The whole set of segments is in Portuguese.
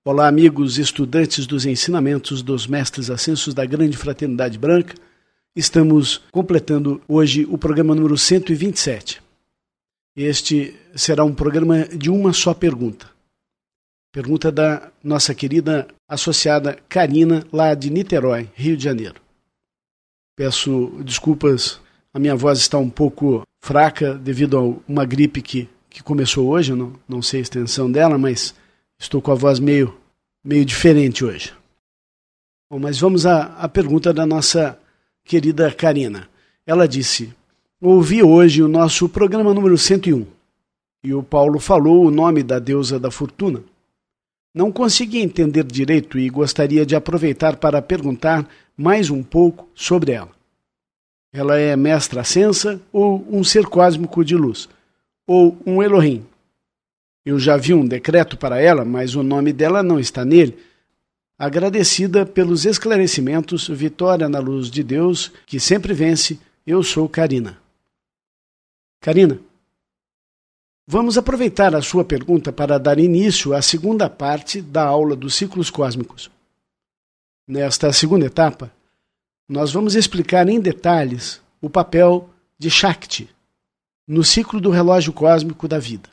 Olá, amigos estudantes dos ensinamentos dos mestres ascensos da Grande Fraternidade Branca. Estamos completando hoje o programa número 127. Este será um programa de uma só pergunta. Pergunta da nossa querida associada Karina, lá de Niterói, Rio de Janeiro. Peço desculpas, a minha voz está um pouco fraca devido a uma gripe que começou hoje, eu não sei a extensão dela, mas estou com a voz meio diferente hoje. Bom, mas vamos à pergunta da nossa querida Karina. Ela disse: ouvi hoje o nosso programa número 101 e o Paulo falou o nome da deusa da fortuna. Não consegui entender direito e gostaria de aproveitar para perguntar mais um pouco sobre ela. Ela é mestra ascensa ou um ser cósmico de luz? Ou um Elohim? Eu já vi um decreto para ela, mas o nome dela não está nele. Agradecida pelos esclarecimentos, vitória na luz de Deus, que sempre vence, eu sou Karina. Karina, vamos aproveitar a sua pergunta para dar início à segunda parte da aula dos ciclos cósmicos. Nesta segunda etapa, nós vamos explicar em detalhes o papel de Shakti no ciclo do relógio cósmico da vida.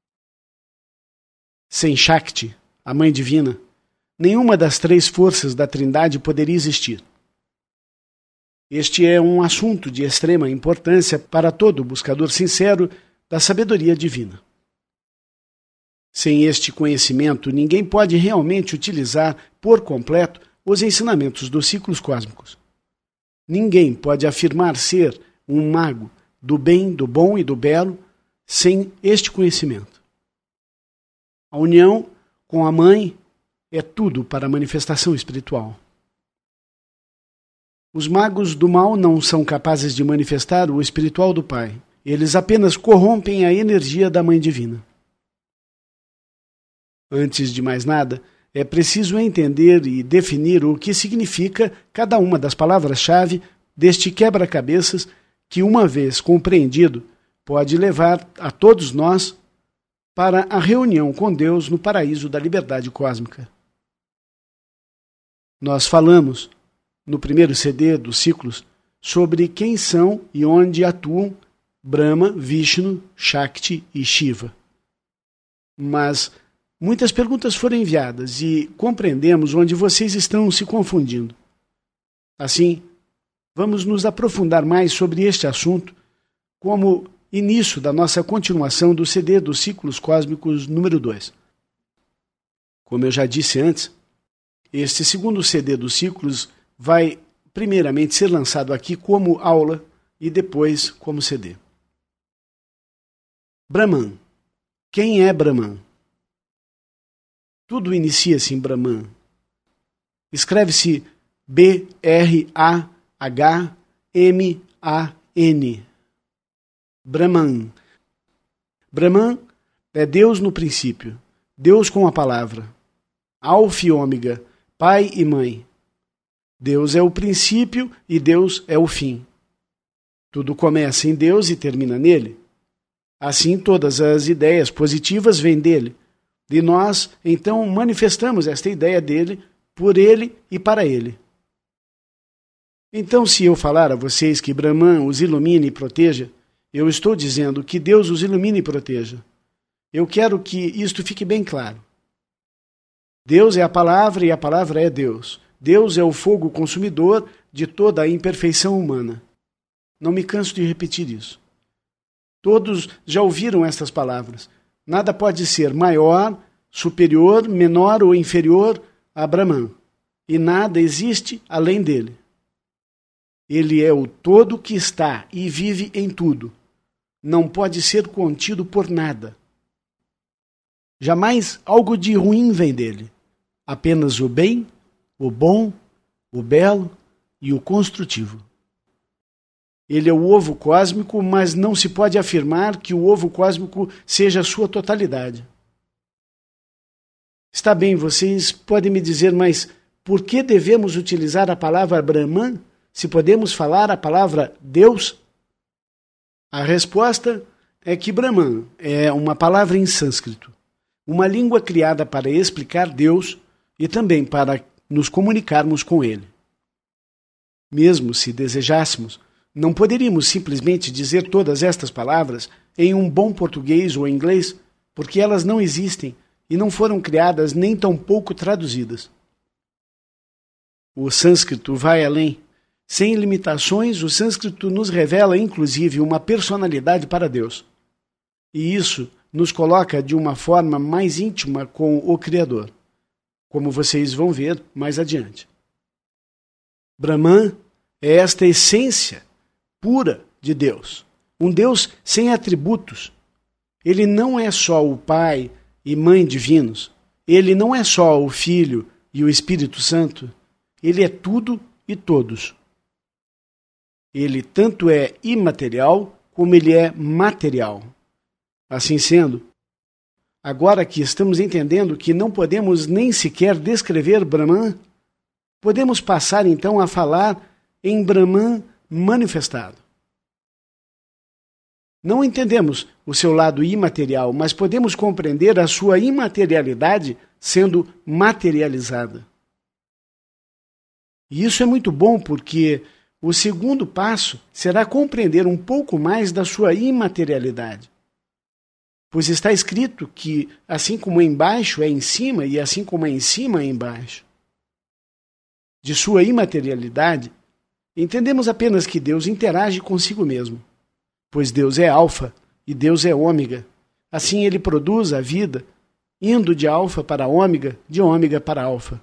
Sem Shakti, a Mãe Divina, nenhuma das três forças da Trindade poderia existir. Este é um assunto de extrema importância para todo buscador sincero da sabedoria divina. Sem este conhecimento, ninguém pode realmente utilizar por completo os ensinamentos dos ciclos cósmicos. Ninguém pode afirmar ser um mago do bem, do bom e do belo sem este conhecimento. A união com a Mãe é tudo para a manifestação espiritual. Os magos do mal não são capazes de manifestar o espiritual do Pai. Eles apenas corrompem a energia da Mãe Divina. Antes de mais nada, é preciso entender e definir o que significa cada uma das palavras-chave deste quebra-cabeças que, uma vez compreendido, pode levar a todos nós para a reunião com Deus no paraíso da liberdade cósmica. Nós falamos, no primeiro CD dos ciclos, sobre quem são e onde atuam Brahma, Vishnu, Shakti e Shiva. Mas muitas perguntas foram enviadas e compreendemos onde vocês estão se confundindo. Assim, vamos nos aprofundar mais sobre este assunto como início da nossa continuação do CD dos ciclos cósmicos número 2. Como eu já disse antes, este segundo CD dos ciclos vai primeiramente ser lançado aqui como aula e depois como CD. Brahman. Quem é Brahman? Tudo inicia-se em Brahman. Escreve-se B-R-A-H-M-A-N. Brahman. Brahman é Deus no princípio, Deus com a palavra, Alfa e Ômega, Pai e Mãe. Deus é o princípio e Deus é o fim. Tudo começa em Deus e termina nele. Assim, todas as ideias positivas vêm dele. E nós, então, manifestamos esta ideia dele, por ele e para ele. Então, se eu falar a vocês que Brahman os ilumine e proteja, eu estou dizendo que Deus os ilumine e proteja. Eu quero que isto fique bem claro. Deus é a palavra e a palavra é Deus. Deus é o fogo consumidor de toda a imperfeição humana. Não me canso de repetir isso. Todos já ouviram estas palavras. Nada pode ser maior, superior, menor ou inferior a Brahman. E nada existe além dele. Ele é o todo que está e vive em tudo. Não pode ser contido por nada. Jamais algo de ruim vem dele. Apenas o bem, o bom, o belo e o construtivo. Ele é o ovo cósmico, mas não se pode afirmar que o ovo cósmico seja a sua totalidade. Está bem, vocês podem me dizer, mas por que devemos utilizar a palavra Brahman se podemos falar a palavra Deus? A resposta é que Brahman é uma palavra em sânscrito. uma língua criada para explicar Deus e também para nos comunicarmos com Ele. Mesmo se desejássemos, não poderíamos simplesmente dizer todas estas palavras em um bom português ou inglês, porque elas não existem e não foram criadas nem tampouco traduzidas. O sânscrito vai além. Sem limitações, o sânscrito nos revela, inclusive, uma personalidade para Deus. E isso nos coloca de uma forma mais íntima com o Criador, como vocês vão ver mais adiante. Brahman é esta essência pura de Deus, um Deus sem atributos. Ele não é só o Pai e Mãe divinos, ele não é só o Filho e o Espírito Santo, ele é tudo e todos. Ele tanto é imaterial como ele é material. Assim sendo, agora que estamos entendendo que não podemos nem sequer descrever Brahman, podemos passar então a falar em Brahman manifestado. Não entendemos o seu lado imaterial, mas podemos compreender a sua imaterialidade sendo materializada. E isso é muito bom porque o segundo passo será compreender um pouco mais da sua imaterialidade. Pois está escrito que assim como embaixo é em cima e assim como é em cima é embaixo. De sua imaterialidade, entendemos apenas que Deus interage consigo mesmo, pois Deus é alfa e Deus é ômega. Assim ele produz a vida, indo de alfa para ômega, de ômega para alfa.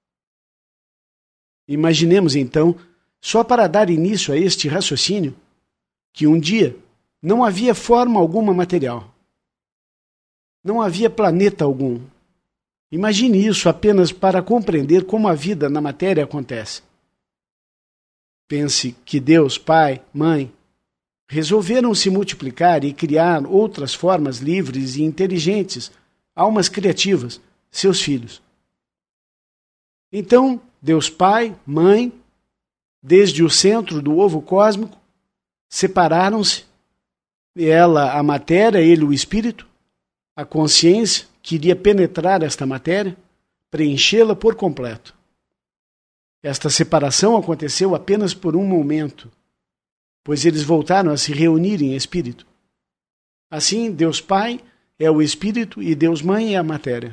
Imaginemos então, só para dar início a este raciocínio, que um dia não havia forma alguma material. Não havia planeta algum. Imagine isso apenas para compreender como a vida na matéria acontece. Pense que Deus, Pai, Mãe, resolveram se multiplicar e criar outras formas livres e inteligentes, almas criativas, seus filhos. Então, Deus Pai, Mãe, desde o centro do ovo cósmico, separaram-se, ela a matéria, ele o espírito, a consciência que iria penetrar esta matéria, preenchê-la por completo. Esta separação aconteceu apenas por um momento, pois eles voltaram a se reunir em espírito. Assim, Deus Pai é o espírito e Deus Mãe é a matéria.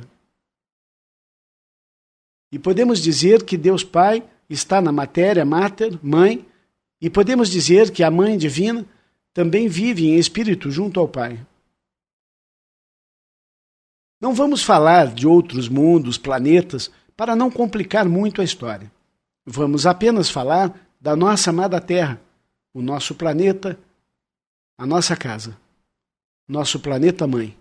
E podemos dizer que Deus Pai está na matéria, mater, mãe, e podemos dizer que a Mãe Divina também vive em espírito junto ao Pai. Não vamos falar de outros mundos, planetas, para não complicar muito a história. Vamos apenas falar da nossa amada Terra, o nosso planeta, a nossa casa, nosso planeta Mãe.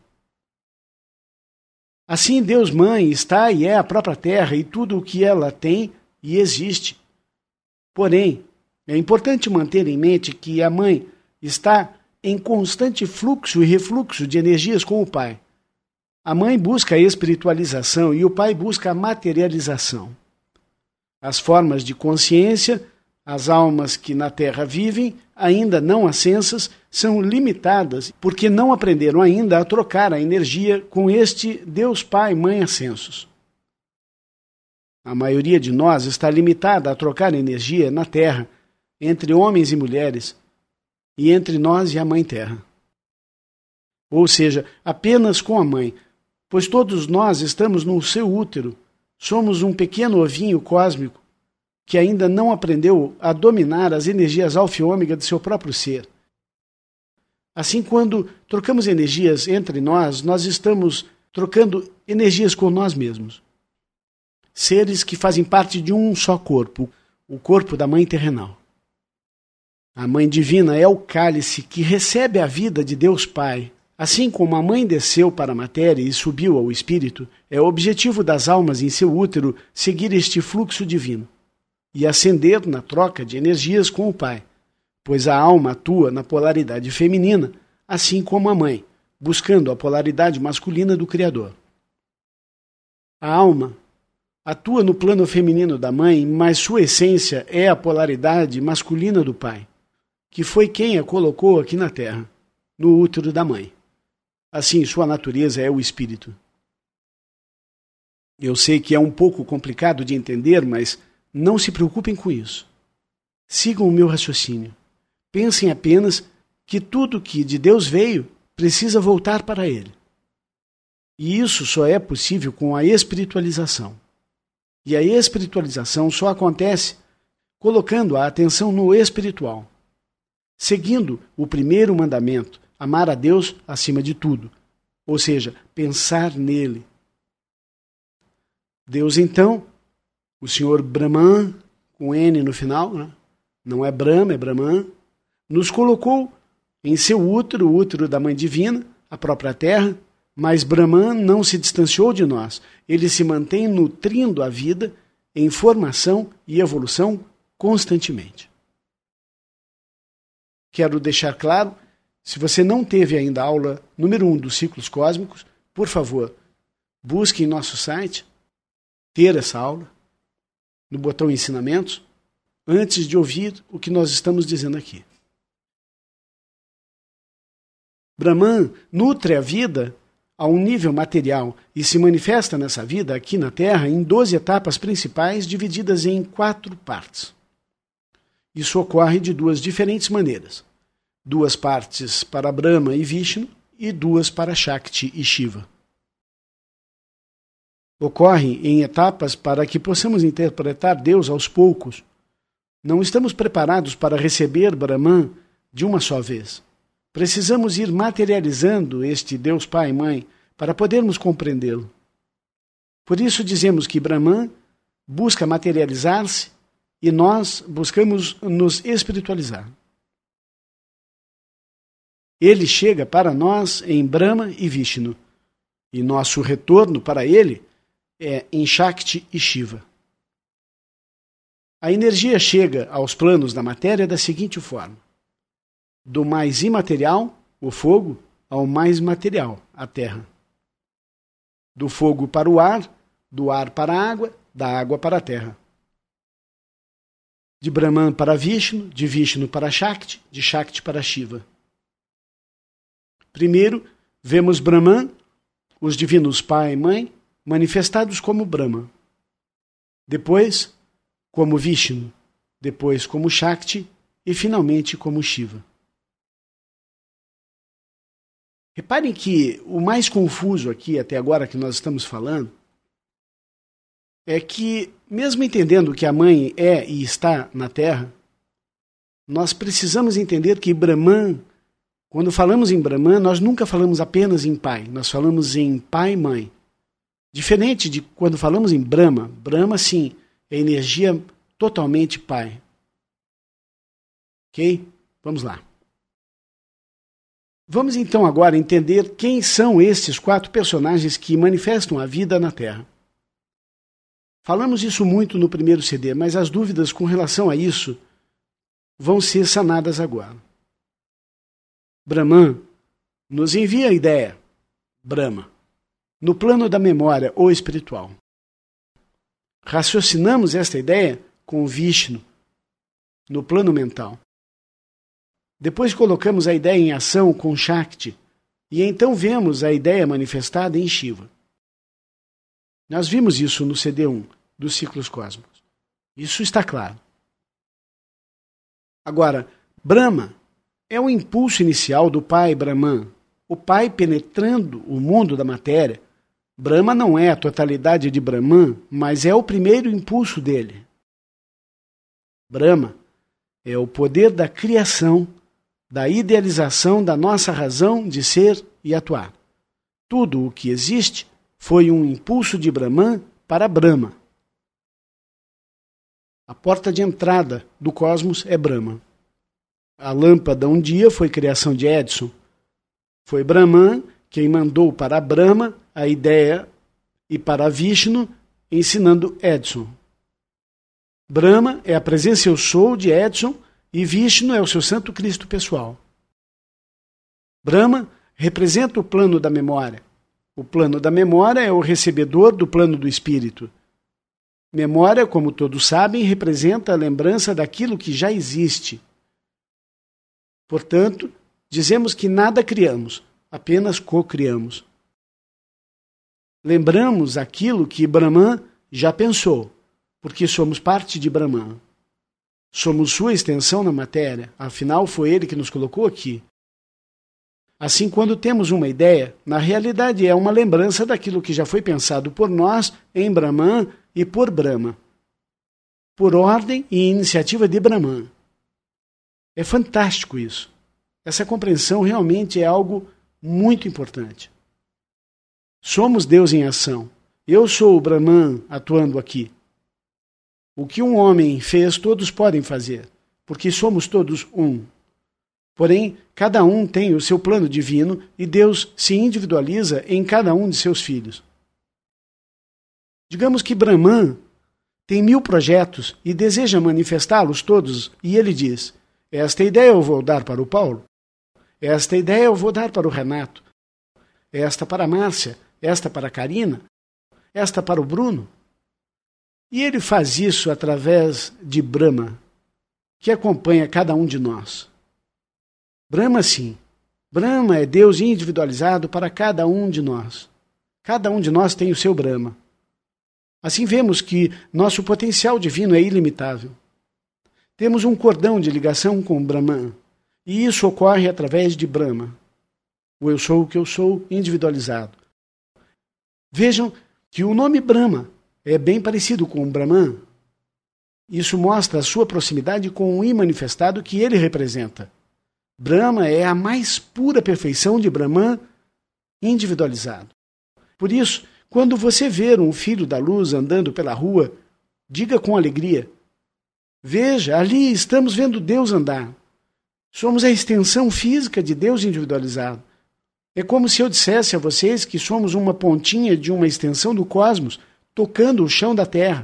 Assim, Deus Mãe está e é a própria Terra e tudo o que ela tem e existe. Porém, é importante manter em mente que a Mãe está em constante fluxo e refluxo de energias com o Pai. A Mãe busca a espiritualização e o Pai busca a materialização. As formas de consciência, as almas que na Terra vivem, ainda não ascensas, são limitadas porque não aprenderam ainda a trocar a energia com este Deus Pai, Mãe ascensos. A maioria de nós está limitada a trocar energia na Terra, entre homens e mulheres, e entre nós e a Mãe Terra. Ou seja, apenas com a Mãe, pois todos nós estamos no seu útero, somos um pequeno ovinho cósmico que ainda não aprendeu a dominar as energias alfa e ômega de seu próprio ser. Assim, quando trocamos energias entre nós, nós estamos trocando energias com nós mesmos. Seres que fazem parte de um só corpo, o corpo da Mãe terrenal. A Mãe Divina é o cálice que recebe a vida de Deus Pai. Assim como a Mãe desceu para a matéria e subiu ao espírito, é o objetivo das almas em seu útero seguir este fluxo divino e ascender na troca de energias com o Pai, pois a alma atua na polaridade feminina, assim como a Mãe, buscando a polaridade masculina do Criador. A alma atua no plano feminino da Mãe, mas sua essência é a polaridade masculina do Pai, que foi quem a colocou aqui na Terra, no útero da Mãe. Assim, sua natureza é o espírito. Eu sei que é um pouco complicado de entender, mas não se preocupem com isso. Sigam o meu raciocínio. Pensem apenas que tudo que de Deus veio precisa voltar para Ele. E isso só é possível com a espiritualização. E a espiritualização só acontece colocando a atenção no espiritual, seguindo o primeiro mandamento, amar a Deus acima de tudo, ou seja, pensar nele. Deus, então, o Senhor Brahman, com N no final, né? Não é Brahma, é Brahman, nos colocou em seu útero, o útero da Mãe Divina, a própria Terra, mas Brahman não se distanciou de nós. Ele se mantém nutrindo a vida em formação e evolução constantemente. Quero deixar claro, se você não teve ainda a aula número 1 dos ciclos cósmicos, por favor, busque em nosso site ter essa aula, no botão Ensinamentos, antes de ouvir o que nós estamos dizendo aqui. Brahman nutre a vida a um nível material e se manifesta nessa vida aqui na Terra em 12 etapas principais divididas em 4 partes. Isso ocorre de 2 diferentes maneiras. 2 partes para Brahma e Vishnu e 2 para Shakti e Shiva. Ocorre em etapas para que possamos interpretar Deus aos poucos. Não estamos preparados para receber Brahman de uma só vez. Precisamos ir materializando este Deus Pai e Mãe para podermos compreendê-lo. Por isso dizemos que Brahman busca materializar-se e nós buscamos nos espiritualizar. Ele chega para nós em Brahma e Vishnu, e nosso retorno para ele é em Shakti e Shiva. A energia chega aos planos da matéria da seguinte forma: do mais imaterial, o fogo, ao mais material, a terra. Do fogo para o ar, do ar para a água, da água para a terra. De Brahman para Vishnu, de Vishnu para Shakti, de Shakti para Shiva. Primeiro, vemos Brahman, os divinos Pai e Mãe, manifestados como Brahma. Depois, como Vishnu. Depois, como Shakti. E, finalmente, como Shiva. Reparem que o mais confuso aqui, até agora que nós estamos falando, é que, mesmo entendendo que a Mãe é e está na Terra, nós precisamos entender que Brahman, quando falamos em Brahman, nós nunca falamos apenas em Pai, nós falamos em Pai e Mãe. Diferente de quando falamos em Brahma. Brahma, sim, é energia totalmente Pai. Ok? Vamos lá. Vamos então agora entender quem são estes 4 personagens que manifestam a vida na Terra. Falamos isso muito no primeiro CD, mas as dúvidas com relação a isso vão ser sanadas agora. Brahman nos envia a ideia, Brahma, no plano da memória ou espiritual. Raciocinamos esta ideia com Vishnu, no plano mental. Depois colocamos a ideia em ação com Shakti, e então vemos a ideia manifestada em Shiva. Nós vimos isso no CD1 dos ciclos cósmicos. Isso está claro. Agora, Brahma é o impulso inicial do Pai Brahman, o Pai penetrando o mundo da matéria. Brahma não é a totalidade de Brahman, mas é o primeiro impulso dele. Brahma é o poder da criação, da idealização da nossa razão de ser e atuar. Tudo o que existe foi um impulso de Brahman para Brahma. A porta de entrada do cosmos é Brahma. A lâmpada um dia foi criação de Edison. Foi Brahman quem mandou para Brahma a ideia e para Vishnu ensinando Edison. Brahma é a presença eu sou de Edison e Vishnu é o seu Santo Cristo pessoal. Brahma representa o plano da memória. O plano da memória é o recebedor do plano do espírito. Memória, como todos sabem, representa a lembrança daquilo que já existe. Portanto, dizemos que nada criamos, apenas co-criamos. lembramos aquilo que Brahman já pensou, porque somos parte de Brahman. Somos sua extensão na matéria, afinal foi ele que nos colocou aqui. Assim, quando temos uma ideia, na realidade é uma lembrança daquilo que já foi pensado por nós em Brahman e por Brahma, por ordem e iniciativa de Brahman. É fantástico isso. Essa compreensão realmente é algo muito importante. Somos Deus em ação. Eu sou o Brahman atuando aqui. O que um homem fez, todos podem fazer, porque somos todos um. Porém, cada um tem o seu plano divino e Deus se individualiza em cada um de seus filhos. Digamos que Brahman tem 1000 projetos e deseja manifestá-los todos, e ele diz: esta ideia eu vou dar para o Paulo, esta ideia eu vou dar para o Renato, esta para a Márcia, esta para a Karina, esta para o Bruno. E ele faz isso através de Brahma, que acompanha cada um de nós. Brahma, sim. Brahma é Deus individualizado para cada um de nós. Cada um de nós tem o seu Brahma. Assim vemos que nosso potencial divino é ilimitável. Temos um cordão de ligação com Brahman, e isso ocorre através de Brahma. O eu sou o que eu sou individualizado. Vejam que o nome Brahma é bem parecido com o Brahman. Isso mostra a sua proximidade com o imanifestado que ele representa. Brahma é a mais pura perfeição de Brahman individualizado. Por isso, quando você ver um filho da luz andando pela rua, diga com alegria: veja, ali estamos vendo Deus andar. Somos a extensão física de Deus individualizado. É como se eu dissesse a vocês que somos uma pontinha de uma extensão do cosmos tocando o chão da Terra.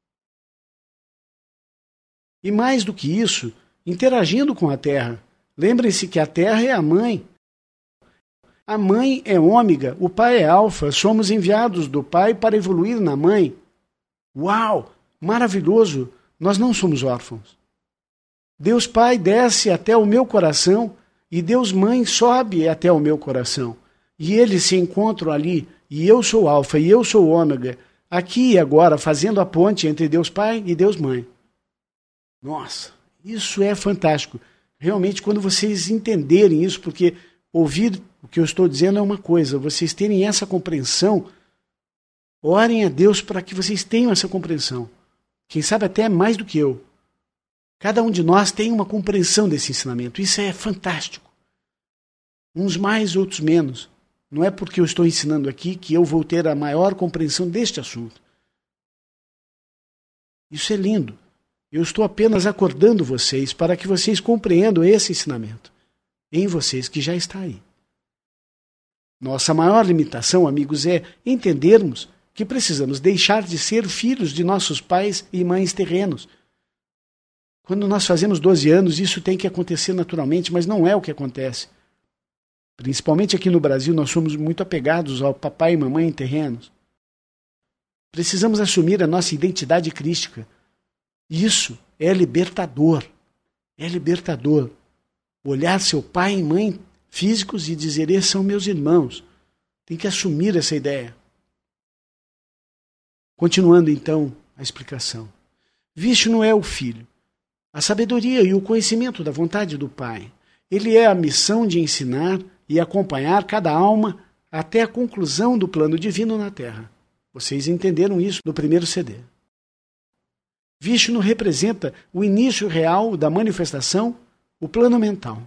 E mais do que isso, interagindo com a Terra. Lembrem-se que a Terra é a mãe. A mãe é ômega, o pai é alfa, somos enviados do pai para evoluir na mãe. Uau! Maravilhoso! Nós não somos órfãos. Deus Pai desce até o meu coração e Deus Mãe sobe até o meu coração. E eles se encontram ali, e eu sou alfa e eu sou ômega, aqui e agora, fazendo a ponte entre Deus Pai e Deus Mãe. Nossa, isso é fantástico. Realmente, quando vocês entenderem isso, porque ouvir o que eu estou dizendo é uma coisa, vocês terem essa compreensão, orem a Deus para que vocês tenham essa compreensão. Quem sabe até mais do que eu. Cada um de nós tem uma compreensão desse ensinamento. Isso é fantástico. Uns mais, outros menos. Não é porque eu estou ensinando aqui que eu vou ter a maior compreensão deste assunto. Isso é lindo. Eu estou apenas acordando vocês para que vocês compreendam esse ensinamento em vocês que já está aí. Nossa maior limitação, amigos, é entendermos que precisamos deixar de ser filhos de nossos pais e mães terrenos. Quando nós fazemos 12 anos, isso tem que acontecer naturalmente, mas não é o que acontece. Principalmente aqui no Brasil, nós somos muito apegados ao papai e mamãe terrenos. Precisamos assumir a nossa identidade crística. Isso é libertador. É libertador. Olhar seu pai e mãe físicos e dizer: esses são meus irmãos. Tem que assumir essa ideia. Continuando então a explicação. Vishnu é o Filho, a sabedoria e o conhecimento da vontade do Pai. Ele é a missão de ensinar e acompanhar cada alma até a conclusão do plano divino na Terra. Vocês entenderam isso no primeiro CD. Vishnu representa o início real da manifestação, o plano mental.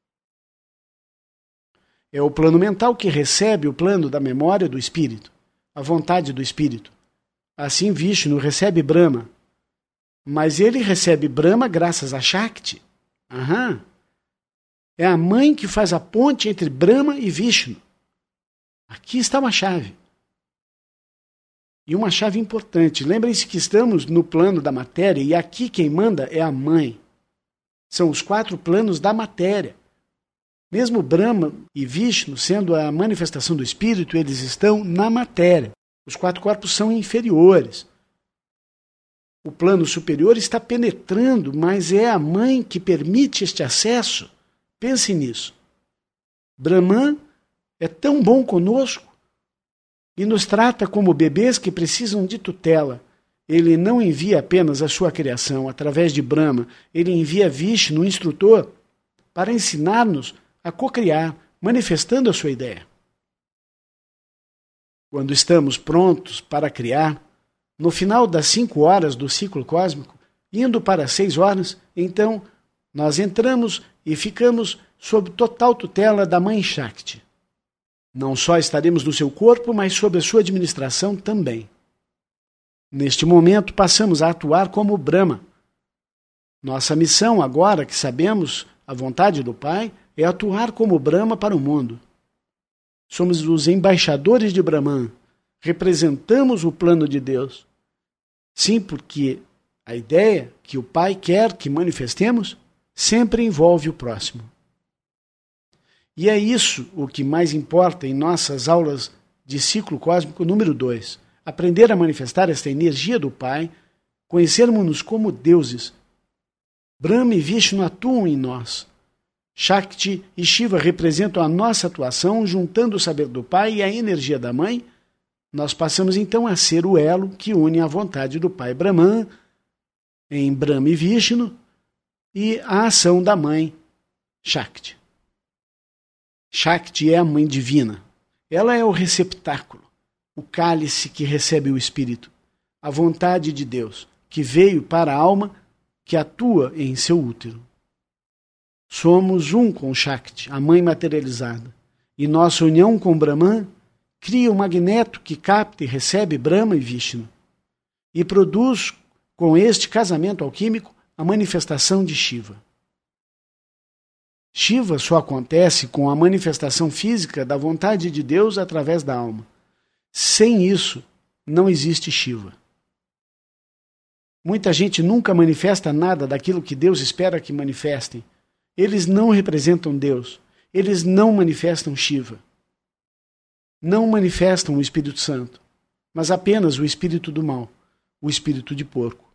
É o plano mental que recebe o plano da memória do espírito, a vontade do espírito. Assim Vishnu recebe Brahma, mas ele recebe Brahma graças a Shakti. É a mãe que faz a ponte entre Brahma e Vishnu. Aqui está uma chave. E uma chave importante. Lembrem-se que estamos no plano da matéria e aqui quem manda é a mãe. São os 4 planos da matéria. Mesmo Brahma e Vishnu sendo a manifestação do espírito, eles estão na matéria. Os 4 corpos são inferiores. O plano superior está penetrando, mas é a mãe que permite este acesso. Pense nisso. Brahman é tão bom conosco e nos trata como bebês que precisam de tutela. Ele não envia apenas a sua criação através de Brahma, ele envia Vishnu, o instrutor, para ensinar-nos a cocriar, manifestando a sua ideia. Quando estamos prontos para criar, no final das 5 horas do ciclo cósmico, indo para 6 horas, então nós entramos e ficamos sob total tutela da Mãe Shakti. Não só estaremos no seu corpo, mas sob a sua administração também. Neste momento, passamos a atuar como Brahma. Nossa missão, agora que sabemos a vontade do Pai, é atuar como Brahma para o mundo. Somos os embaixadores de Brahman, representamos o plano de Deus. Sim, porque a ideia que o Pai quer que manifestemos sempre envolve o próximo. E é isso o que mais importa em nossas aulas de ciclo cósmico número 2. Aprender a manifestar esta energia do Pai, conhecermos-nos como deuses. Brahma e Vishnu atuam em nós. Shakti e Shiva representam a nossa atuação, juntando o saber do Pai e a energia da Mãe. Nós passamos então a ser o elo que une a vontade do Pai Brahman, em Brahma e Vishnu, e a ação da Mãe Shakti. Shakti é a Mãe Divina. Ela é o receptáculo, o cálice que recebe o Espírito, a vontade de Deus, que veio para a alma que atua em seu útero. Somos um com Shakti, a Mãe materializada, e nossa união com Brahman cria um magneto que capta e recebe Brahma e Vishnu, e produz, com este casamento alquímico, a manifestação de Shiva. Shiva só acontece com a manifestação física da vontade de Deus através da alma. Sem isso, não existe Shiva. Muita gente nunca manifesta nada daquilo que Deus espera que manifestem. Eles não representam Deus. Eles não manifestam Shiva. Não manifestam o Espírito Santo, mas apenas o espírito do mal, o espírito de porco.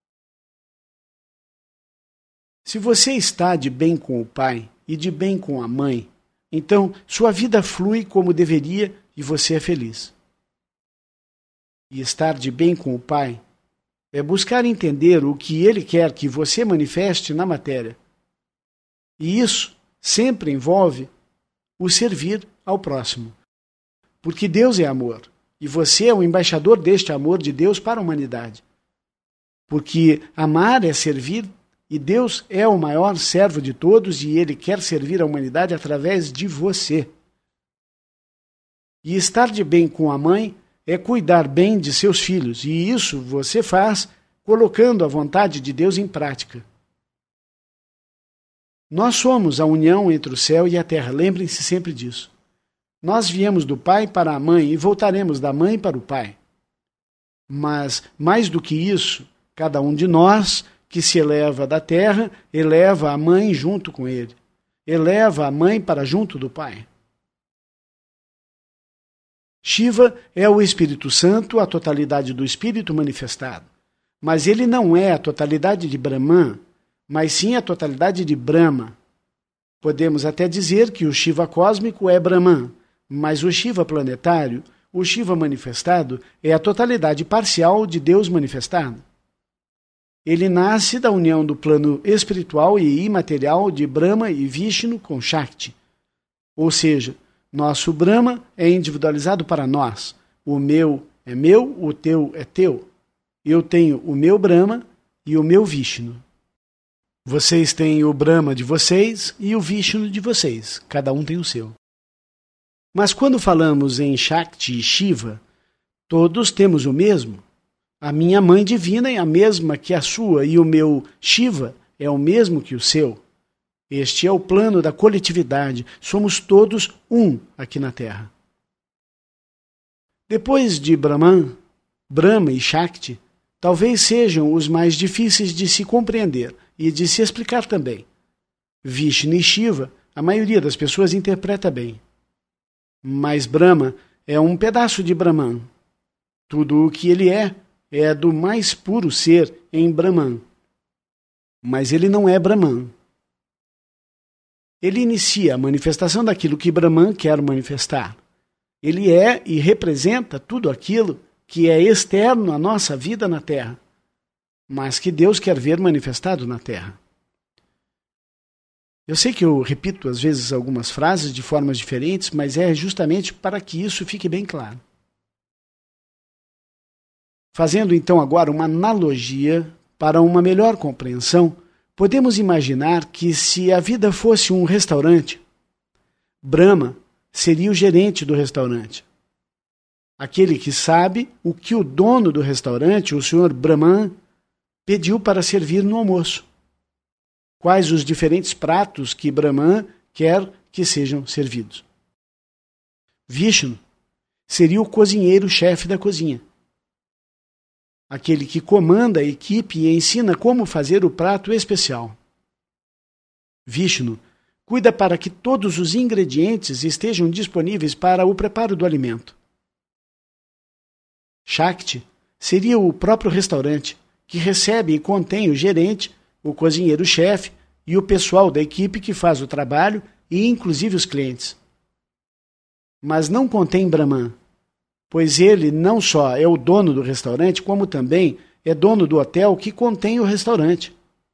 Se você está de bem com o Pai e de bem com a Mãe, então sua vida flui como deveria e você é feliz. E estar de bem com o Pai é buscar entender o que Ele quer que você manifeste na matéria. E isso sempre envolve o servir ao próximo. Porque Deus é amor, e você é o embaixador deste amor de Deus para a humanidade. Porque amar é servir, e Deus é o maior servo de todos, e Ele quer servir a humanidade através de você. E estar de bem com a Mãe é cuidar bem de seus filhos, e isso você faz colocando a vontade de Deus em prática. Nós somos a união entre o céu e a terra, lembrem-se sempre disso. Nós viemos do Pai para a Mãe e voltaremos da Mãe para o Pai. Mas, mais do que isso, cada um de nós que se eleva da terra, eleva a Mãe junto com ele. Eleva a Mãe para junto do Pai. Shiva é o Espírito Santo, a totalidade do Espírito manifestado. Mas ele não é a totalidade de Brahman, mas sim a totalidade de Brahma. Podemos até dizer que o Shiva cósmico é Brahman, mas o Shiva planetário, o Shiva manifestado, é a totalidade parcial de Deus manifestado. Ele nasce da união do plano espiritual e imaterial de Brahma e Vishnu com Shakti. Ou seja, nosso Brahma é individualizado para nós. O meu é meu, o teu é teu. Eu tenho o meu Brahma e o meu Vishnu. Vocês têm o Brahma de vocês e o Vishnu de vocês. Cada um tem o seu. Mas quando falamos em Shakti e Shiva, todos temos o mesmo. A minha Mãe Divina é a mesma que a sua e o meu Shiva é o mesmo que o seu. Este é o plano da coletividade. Somos todos um aqui na Terra. Depois de Brahman, Brahma e Shakti, talvez sejam os mais difíceis de se compreender e de se explicar também. Vishnu e Shiva, a maioria das pessoas interpreta bem. Mas Brahma é um pedaço de Brahman. Tudo o que ele é do mais puro ser em Brahman. Mas ele não é Brahman. Ele inicia a manifestação daquilo que Brahman quer manifestar. Ele é e representa tudo aquilo que é externo à nossa vida na Terra, mas que Deus quer ver manifestado na Terra. Eu sei que eu repito às vezes algumas frases de formas diferentes, mas é justamente para que isso fique bem claro. Fazendo então agora uma analogia para uma melhor compreensão, podemos imaginar que se a vida fosse um restaurante, Brahma seria o gerente do restaurante. Aquele que sabe o que o dono do restaurante, o Sr. Brahman, pediu para servir no almoço. Quais os diferentes pratos que Brahman quer que sejam servidos. Vishnu seria o cozinheiro-chefe da cozinha. Aquele que comanda a equipe e ensina como fazer o prato especial. Vishnu cuida para que todos os ingredientes estejam disponíveis para o preparo do alimento. Shakti seria o próprio restaurante, que recebe e contém o gerente, o cozinheiro-chefe e o pessoal da equipe que faz o trabalho e inclusive os clientes. Mas não contém Brahman, pois ele não só é o dono do restaurante, como também é dono do hotel que contém o restaurante.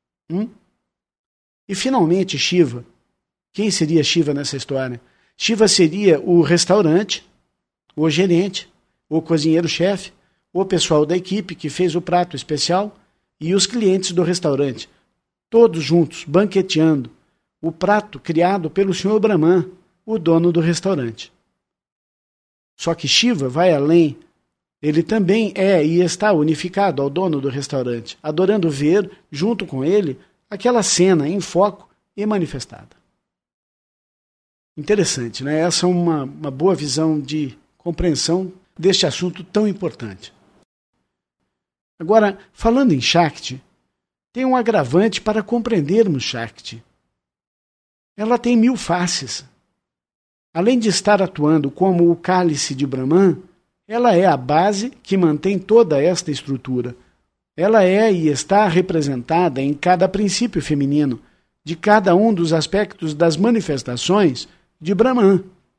E finalmente Shiva. Quem seria Shiva nessa história? Shiva seria o restaurante, o gerente, o cozinheiro-chefe, o pessoal da equipe que fez o prato especial e os clientes do restaurante, todos juntos, banqueteando o prato criado pelo Sr. Brahman, o dono do restaurante. Só que Shiva vai além. Ele também é e está unificado ao dono do restaurante, adorando ver, junto com ele, aquela cena em foco e manifestada. Interessante, né? Essa é uma boa visão de compreensão deste assunto tão importante. Agora, falando em Shakti, tem um agravante para compreendermos Shakti. Ela tem 1000 faces. Além de estar atuando como o cálice de Brahman, ela é a base que mantém toda esta estrutura. Ela é e está representada em cada princípio feminino, de cada um dos aspectos das manifestações de Brahman.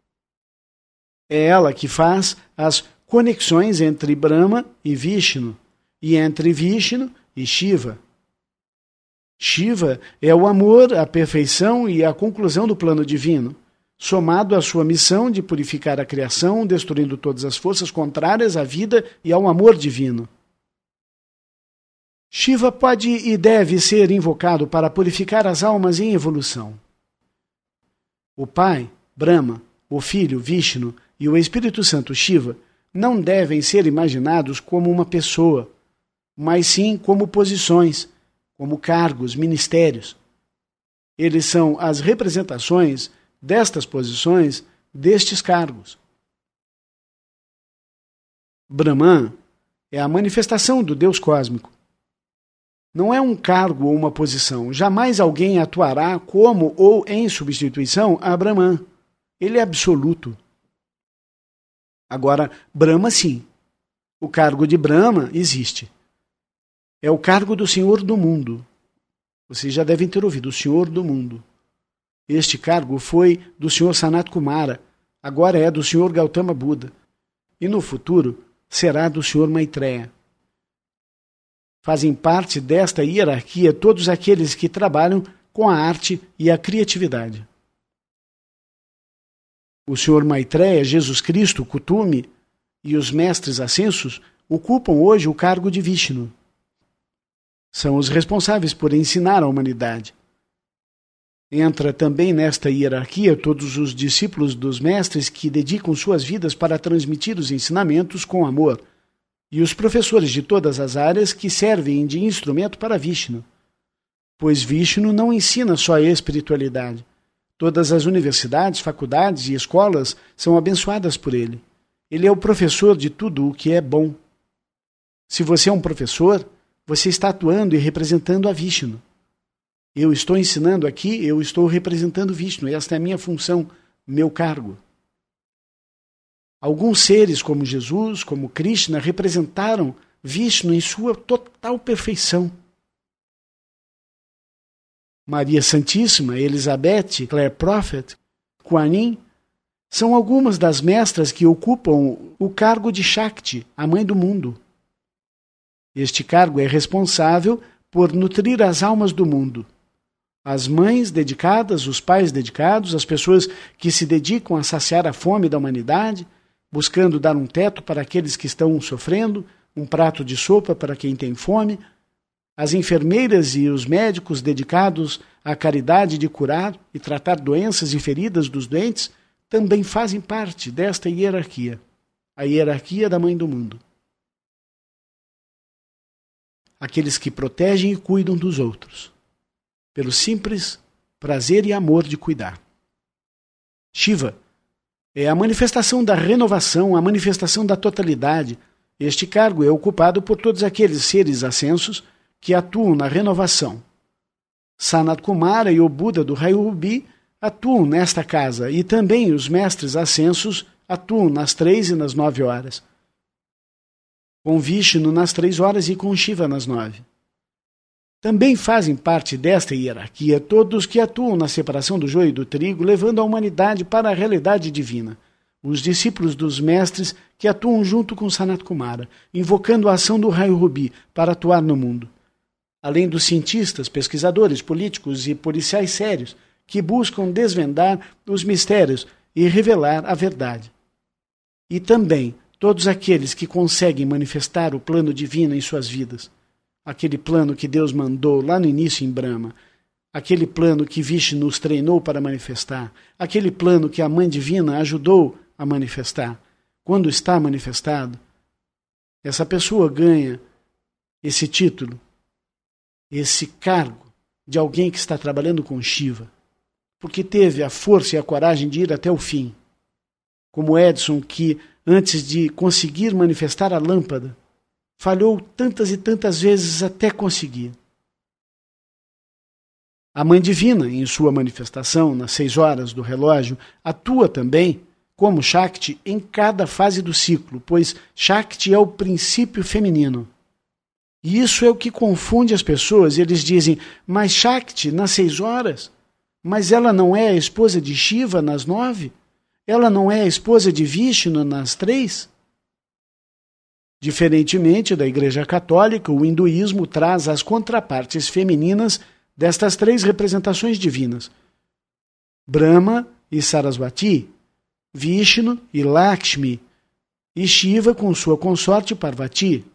É ela que faz as conexões entre Brahma e Vishnu, e entre Vishnu e Shiva. Shiva é o amor, a perfeição e a conclusão do plano divino, somado à sua missão de purificar a criação, destruindo todas as forças contrárias à vida e ao amor divino. Shiva pode e deve ser invocado para purificar as almas em evolução. O Pai, Brahma, o Filho, Vishnu, e o Espírito Santo, Shiva, não devem ser imaginados como uma pessoa, mas sim como posições, como cargos, ministérios. Eles são as representações destas posições, destes cargos. Brahman é a manifestação do Deus cósmico. Não é um cargo ou uma posição. Jamais alguém atuará como ou em substituição a Brahman. Ele é absoluto. Agora, Brahma sim. O cargo de Brahma existe. É o cargo do Senhor do Mundo. Vocês já devem ter ouvido, o Senhor do Mundo. Este cargo foi do Sr. Sanat Kumara, agora é do Sr. Gautama Buda, e no futuro será do Sr. Maitreya. Fazem parte desta hierarquia todos aqueles que trabalham com a arte e a criatividade. O Sr. Maitreya, Jesus Cristo, Kutumi e os mestres ascensos ocupam hoje o cargo de Vishnu. São os responsáveis por ensinar a humanidade. Entra também nesta hierarquia todos os discípulos dos mestres que dedicam suas vidas para transmitir os ensinamentos com amor, e os professores de todas as áreas que servem de instrumento para Vishnu. Pois Vishnu não ensina só a espiritualidade. Todas as universidades, faculdades e escolas são abençoadas por ele. Ele é o professor de tudo o que é bom. Se você é um professor, você está atuando e representando a Vishnu. Eu estou ensinando aqui, eu estou representando Vishnu. Esta é a minha função, meu cargo. Alguns seres como Jesus, como Krishna, representaram Vishnu em sua total perfeição. Maria Santíssima, Elizabeth, Claire Prophet, Kuan Yin são algumas das mestras que ocupam o cargo de Shakti, a mãe do mundo. Este cargo é responsável por nutrir as almas do mundo. As mães dedicadas, os pais dedicados, as pessoas que se dedicam a saciar a fome da humanidade, buscando dar um teto para aqueles que estão sofrendo, um prato de sopa para quem tem fome, as enfermeiras e os médicos dedicados à caridade de curar e tratar doenças e feridas dos doentes, também fazem parte desta hierarquia, a hierarquia da mãe do mundo. Aqueles que protegem e cuidam dos outros, pelo simples prazer e amor de cuidar. Shiva é a manifestação da renovação, a manifestação da totalidade. Este cargo é ocupado por todos aqueles seres ascensos que atuam na renovação. Sanat Kumara e o Buda do Raio Rubi atuam nesta casa e também os mestres ascensos atuam nas 3 e nas 9 horas. Com Vishnu nas 3 horas e com Shiva nas 9. Também fazem parte desta hierarquia todos que atuam na separação do joio e do trigo, levando a humanidade para a realidade divina. Os discípulos dos mestres que atuam junto com Sanat Kumara, invocando a ação do Raio Rubi para atuar no mundo. Além dos cientistas, pesquisadores, políticos e policiais sérios que buscam desvendar os mistérios e revelar a verdade. E também todos aqueles que conseguem manifestar o plano divino em suas vidas. Aquele plano que Deus mandou lá no início em Brahma. Aquele plano que Vishnu nos treinou para manifestar. Aquele plano que a Mãe Divina ajudou a manifestar. Quando está manifestado, essa pessoa ganha esse título, esse cargo de alguém que está trabalhando com Shiva, porque teve a força e a coragem de ir até o fim. Como Edison, que antes de conseguir manifestar a lâmpada, falhou tantas e tantas vezes até conseguir. A Mãe Divina, em sua manifestação, nas 6 horas do relógio, atua também como Shakti em cada fase do ciclo, pois Shakti é o princípio feminino. E isso é o que confunde as pessoas. Eles dizem, mas Shakti nas 6 horas? Mas ela não é a esposa de Shiva nas 9? Ela não é a esposa de Vishnu nas 3? Diferentemente da Igreja Católica, o hinduísmo traz as contrapartes femininas destas 3 representações divinas: Brahma e Saraswati, Vishnu e Lakshmi, e Shiva com sua consorte Parvati.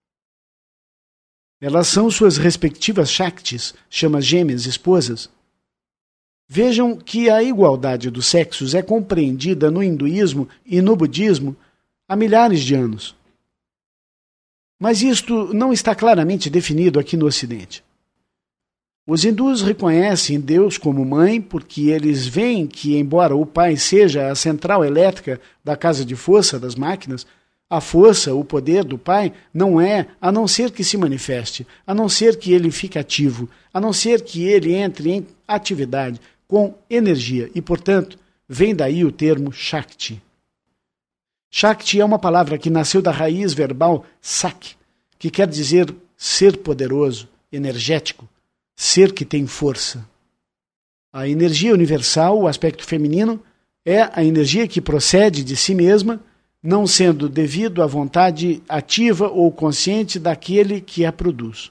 Elas são suas respectivas Shaktis, chamas gêmeas, esposas. Vejam que a igualdade dos sexos é compreendida no hinduísmo e no budismo há milhares de anos. Mas isto não está claramente definido aqui no Ocidente. Os hindus reconhecem Deus como mãe porque eles veem que, embora o pai seja a central elétrica da casa de força das máquinas, a força, o poder do pai não é a não ser que se manifeste, a não ser que ele fique ativo, a não ser que ele entre em atividade com energia e, portanto, vem daí o termo Shakti. Shakti é uma palavra que nasceu da raiz verbal sak, que quer dizer ser poderoso, energético, ser que tem força. A energia universal, o aspecto feminino, é a energia que procede de si mesma, não sendo devido à vontade ativa ou consciente daquele que a produz.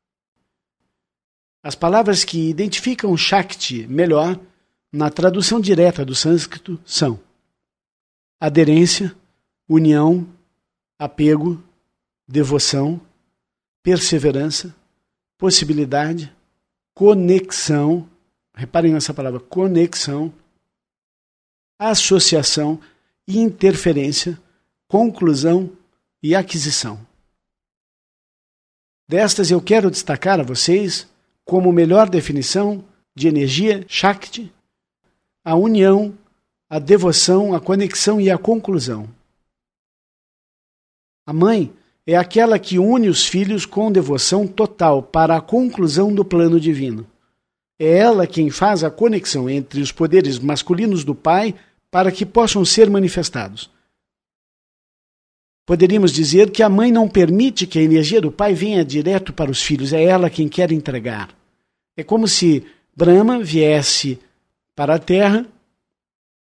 As palavras que identificam Shakti melhor, na tradução direta do sânscrito, são aderência, união, apego, devoção, perseverança, possibilidade, conexão, reparem nessa palavra, conexão, associação, interferência, conclusão e aquisição. Destas eu quero destacar a vocês, como melhor definição de energia Shakti, a união, a devoção, a conexão e a conclusão. A mãe é aquela que une os filhos com devoção total para a conclusão do plano divino. É ela quem faz a conexão entre os poderes masculinos do pai para que possam ser manifestados. Poderíamos dizer que a mãe não permite que a energia do pai venha direto para os filhos, é ela quem quer entregar. É como se Brahma viesse para a terra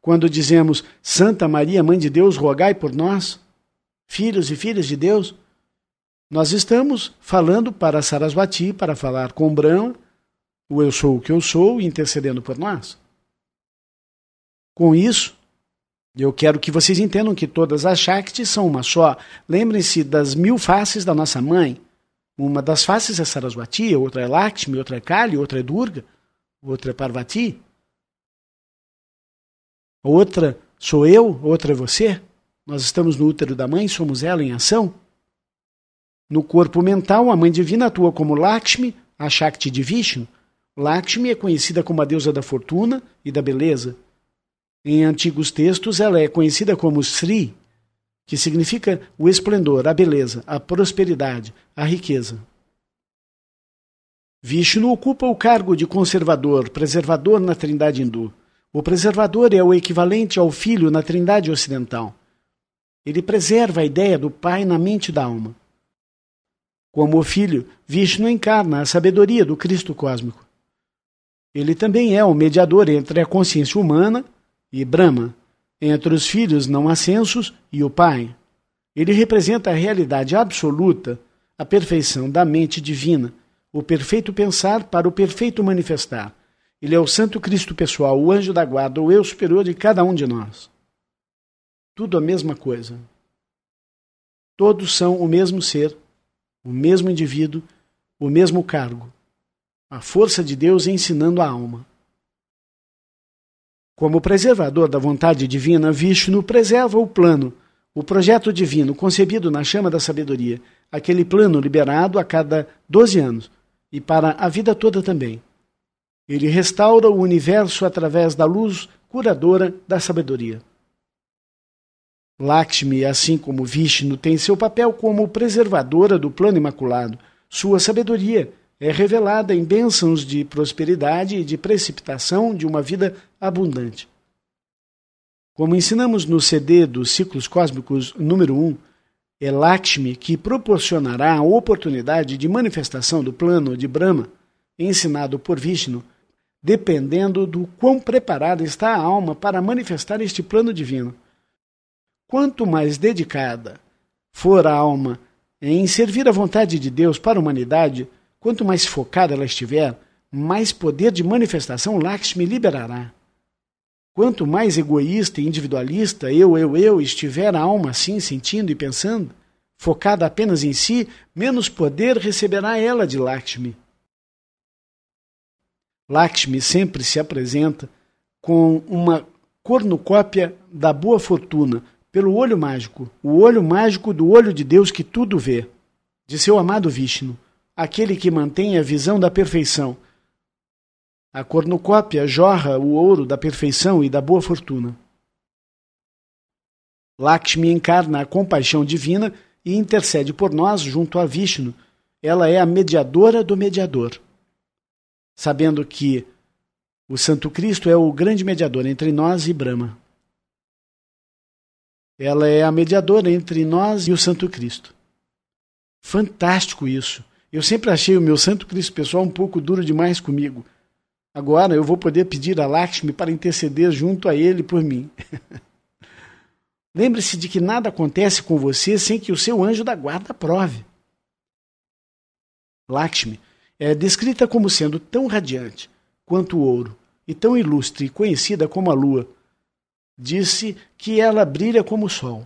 quando dizemos Santa Maria, Mãe de Deus, rogai por nós, filhos e filhas de Deus, nós estamos falando para Sarasvati, para falar com Brahma, o eu sou o que eu sou, intercedendo por nós. Com isso, eu quero que vocês entendam que todas as Shaktis são uma só. Lembrem-se das 1000 faces da nossa mãe. Uma das faces é Sarasvati, outra é Lakshmi, outra é Kali, outra é Durga, outra é Parvati. Outra sou eu, outra é você. Nós estamos no útero da mãe, somos ela em ação. No corpo mental, a mãe divina atua como Lakshmi, a Shakti de Vishnu. Lakshmi é conhecida como a deusa da fortuna e da beleza. Em antigos textos, ela é conhecida como Sri, que significa o esplendor, a beleza, a prosperidade, a riqueza. Vishnu ocupa o cargo de conservador, preservador na Trindade hindu. O preservador é o equivalente ao filho na Trindade ocidental. Ele preserva a ideia do pai na mente da alma. Como o filho, Vishnu encarna a sabedoria do Cristo cósmico. Ele também é o mediador entre a consciência humana e Brahma, entre os filhos não ascensos e o pai. Ele representa a realidade absoluta, a perfeição da mente divina, o perfeito pensar para o perfeito manifestar. Ele é o Santo Cristo pessoal, o anjo da guarda, o eu superior de cada um de nós. Tudo a mesma coisa. Todos são o mesmo ser, o mesmo indivíduo, o mesmo cargo. A força de Deus ensinando a alma. Como preservador da vontade divina, Vishnu preserva o plano, o projeto divino concebido na chama da sabedoria, aquele plano liberado a cada 12 anos e para a vida toda também. Ele restaura o universo através da luz curadora da sabedoria. Lakshmi, assim como Vishnu, tem seu papel como preservadora do plano imaculado. Sua sabedoria é revelada em bênçãos de prosperidade e de precipitação de uma vida abundante. Como ensinamos no CD dos Ciclos Cósmicos número 1, é Lakshmi que proporcionará a oportunidade de manifestação do plano de Brahma, ensinado por Vishnu, dependendo do quão preparada está a alma para manifestar este plano divino. Quanto mais dedicada for a alma em servir a vontade de Deus para a humanidade, quanto mais focada ela estiver, mais poder de manifestação Lakshmi liberará. Quanto mais egoísta e individualista eu estiver a alma assim sentindo e pensando, focada apenas em si, menos poder receberá ela de Lakshmi. Lakshmi sempre se apresenta com uma cornucópia da boa fortuna, pelo olho mágico, o olho mágico do olho de Deus que tudo vê, de seu amado Vishnu, aquele que mantém a visão da perfeição. A cornucópia jorra o ouro da perfeição e da boa fortuna. Lakshmi encarna a compaixão divina e intercede por nós junto a Vishnu. Ela é a mediadora do mediador. Sabendo que o Santo Cristo é o grande mediador entre nós e Brahma. Ela é a mediadora entre nós e o Santo Cristo. Fantástico isso. Eu sempre achei o meu Santo Cristo pessoal um pouco duro demais comigo. Agora eu vou poder pedir a Lakshmi para interceder junto a ele por mim. Lembre-se de que nada acontece com você sem que o seu anjo da guarda aprove. Lakshmi é descrita como sendo tão radiante quanto o ouro e tão ilustre e conhecida como a lua. Disse que ela brilha como o sol.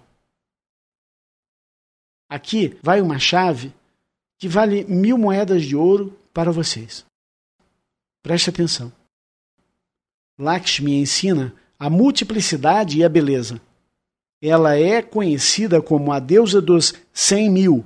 Aqui vai uma chave que vale 1000 moedas de ouro para vocês. Preste atenção. Lakshmi ensina a multiplicidade e a beleza. Ela é conhecida como a deusa dos 100.000.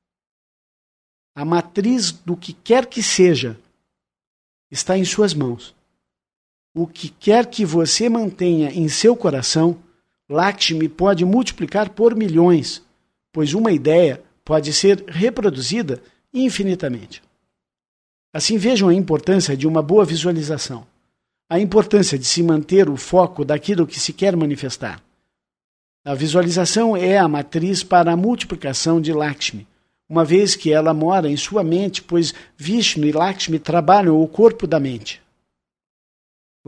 A matriz do que quer que seja está em suas mãos. O que quer que você mantenha em seu coração, Lakshmi pode multiplicar por milhões, pois uma ideia pode ser reproduzida infinitamente. Assim vejam a importância de uma boa visualização, a importância de se manter o foco daquilo que se quer manifestar. A visualização é a matriz para a multiplicação de Lakshmi, uma vez que ela mora em sua mente, pois Vishnu e Lakshmi trabalham o corpo da mente.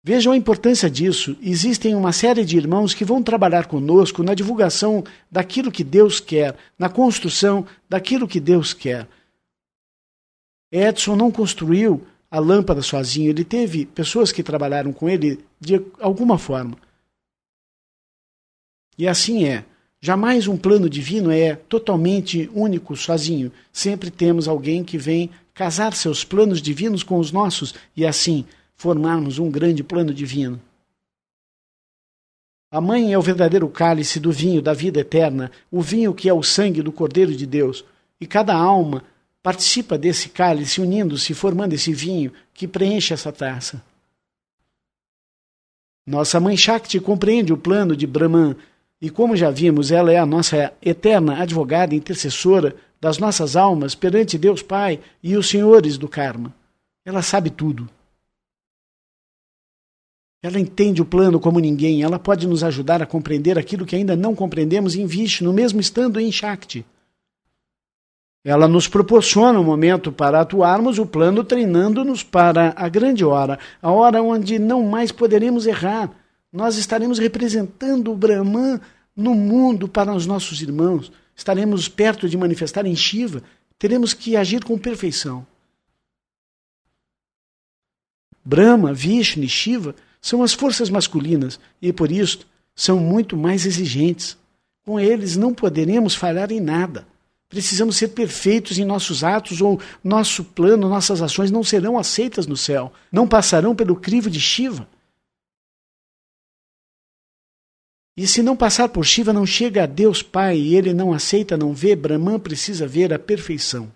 Vejam a importância disso. Existem uma série de irmãos que vão trabalhar conosco na divulgação daquilo que Deus quer, na construção daquilo que Deus quer. Edson não construiu a lâmpada sozinho, ele teve pessoas que trabalharam com ele de alguma forma. E assim é. Jamais um plano divino é totalmente único, sozinho. Sempre temos alguém que vem casar seus planos divinos com os nossos e assim formarmos um grande plano divino. A mãe é o verdadeiro cálice do vinho da vida eterna, o vinho que é o sangue do Cordeiro de Deus. E cada alma participa desse cálice, unindo-se, formando esse vinho que preenche essa taça. Nossa mãe Shakti compreende o plano de Brahman e, como já vimos, ela é a nossa eterna advogada e intercessora das nossas almas perante Deus Pai e os senhores do karma. Ela sabe tudo. Ela entende o plano como ninguém. Ela pode nos ajudar a compreender aquilo que ainda não compreendemos em Vishnu, mesmo estando em Shakti. Ela nos proporciona um momento para atuarmos o plano, treinando-nos para a grande hora, a hora onde não mais poderemos errar. Nós estaremos representando o Brahman no mundo para os nossos irmãos. Estaremos perto de manifestar em Shiva. Teremos que agir com perfeição. Brahma, Vishnu e Shiva são as forças masculinas e, por isso, são muito mais exigentes. Com eles não poderemos falhar em nada. Precisamos ser perfeitos em nossos atos ou nosso plano, nossas ações não serão aceitas no céu. Não passarão pelo crivo de Shiva. E se não passar por Shiva, não chega a Deus Pai e ele não aceita, não vê. Brahman precisa ver a perfeição.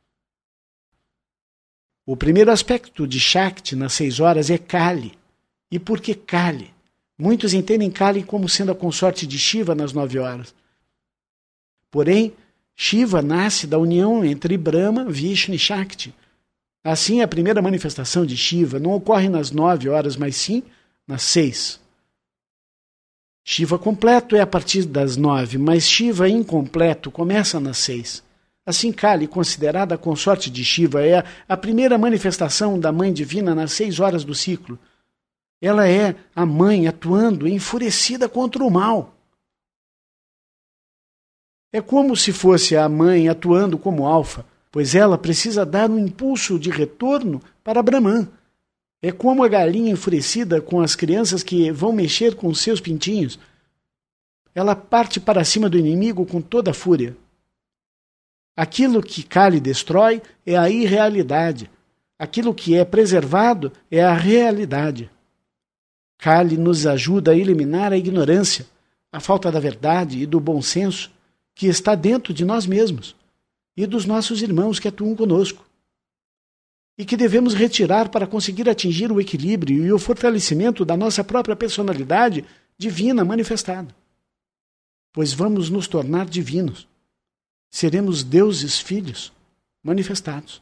O primeiro aspecto de Shakti nas 6 horas é Kali. E por que Kali? Muitos entendem Kali como sendo a consorte de Shiva nas 9 horas. Porém, Shiva nasce da união entre Brahma, Vishnu e Shakti. Assim, a primeira manifestação de Shiva não ocorre nas 9 horas, mas sim nas 6. Shiva completo é a partir das 9, mas Shiva incompleto começa nas 6. Assim, Kali, considerada a consorte de Shiva, é a primeira manifestação da Mãe Divina nas 6 horas do ciclo. Ela é a mãe atuando enfurecida contra o mal. É como se fosse a mãe atuando como alfa, pois ela precisa dar um impulso de retorno para Brahman. É como a galinha enfurecida com as crianças que vão mexer com seus pintinhos. Ela parte para cima do inimigo com toda a fúria. Aquilo que Kali destrói é a irrealidade. Aquilo que é preservado é a realidade. Kali nos ajuda a eliminar a ignorância, a falta da verdade e do bom senso que está dentro de nós mesmos e dos nossos irmãos que atuam conosco, e que devemos retirar para conseguir atingir o equilíbrio e o fortalecimento da nossa própria personalidade divina manifestada. Pois vamos nos tornar divinos. Seremos deuses filhos manifestados.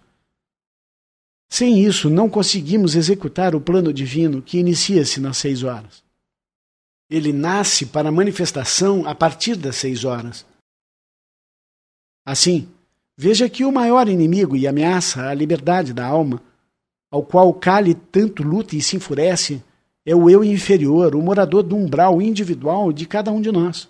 Sem isso, não conseguimos executar o plano divino que inicia-se nas 6 horas. Ele nasce para a manifestação a partir das 6 horas. Assim, veja que o maior inimigo e ameaça à liberdade da alma, ao qual Kali tanto luta e se enfurece, é o eu inferior, o morador do umbral individual de cada um de nós.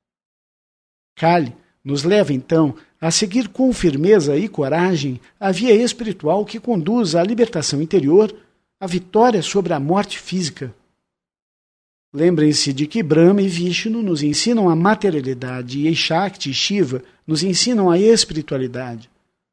Kali nos leva, então, a seguir com firmeza e coragem a via espiritual que conduz à libertação interior, à vitória sobre a morte física. Lembrem-se de que Brahma e Vishnu nos ensinam a materialidade e Shakti e Shiva nos ensinam a espiritualidade.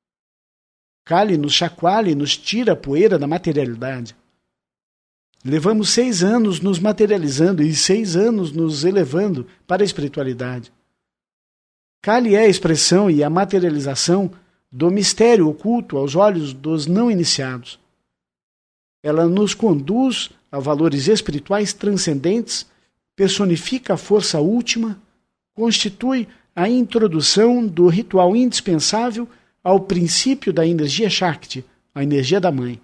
Kali nos chacoalha e nos tira a poeira da materialidade. Levamos 6 anos nos materializando e 6 anos nos elevando para a espiritualidade. Kali é a expressão e a materialização do mistério oculto aos olhos dos não iniciados. Ela nos conduz a valores espirituais transcendentes, personifica a força última, constitui a introdução do ritual indispensável ao princípio da energia Shakti, a energia da mãe.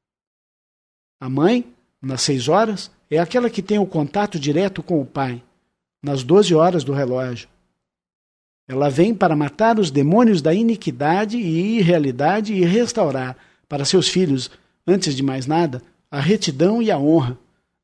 A mãe, nas 6 horas, é aquela que tem o contato direto com o pai, nas 12 horas do relógio. Ela vem para matar os demônios da iniquidade e irrealidade e restaurar para seus filhos, antes de mais nada, a retidão e a honra,